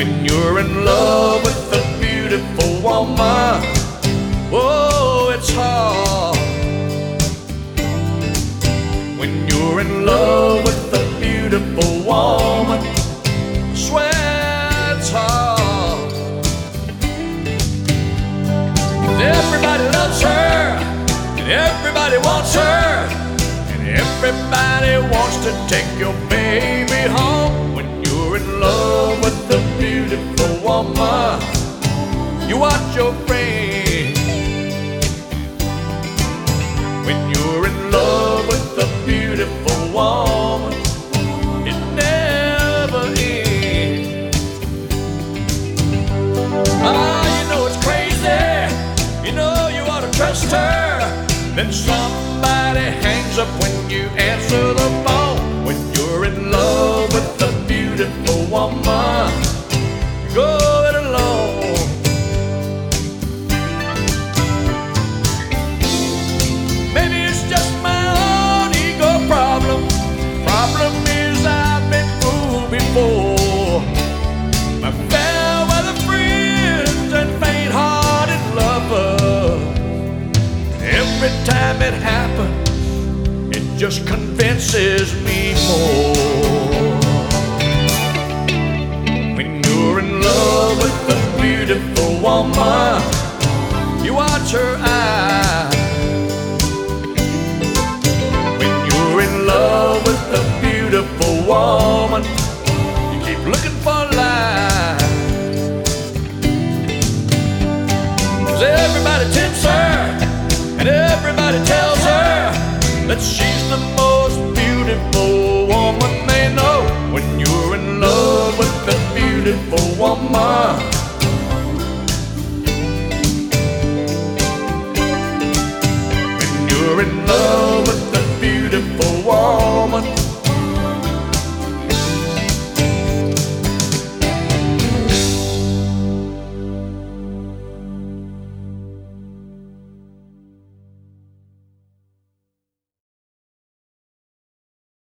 When you're in love with a beautiful woman, oh, it's hard. When you're in love with a beautiful woman, I swear it's hard. Everybody loves her, and everybody wants her, and everybody wants to take your baby home. When you're in love with a beautiful woman, you watch your friend. When you're in love with a beautiful woman, it never ends. Ah, you know it's crazy, you know you ought to trust her. Then somebody hangs up when you answer the phone. When you're in love with a beautiful woman, you go it alone. Maybe it's just my own ego problem. Problem is I've been fooled before. I fell by the friends and faint-hearted lovers. Every time it happens, it just convinces me more. When you're in love with a beautiful woman, you watch her eyes. When you're in love with a beautiful woman, you keep looking for lies. 'Cause everybody tempts her, and everybody tells her that she's the most beautiful woman they know. When you're in love with a beautiful woman, when you're in love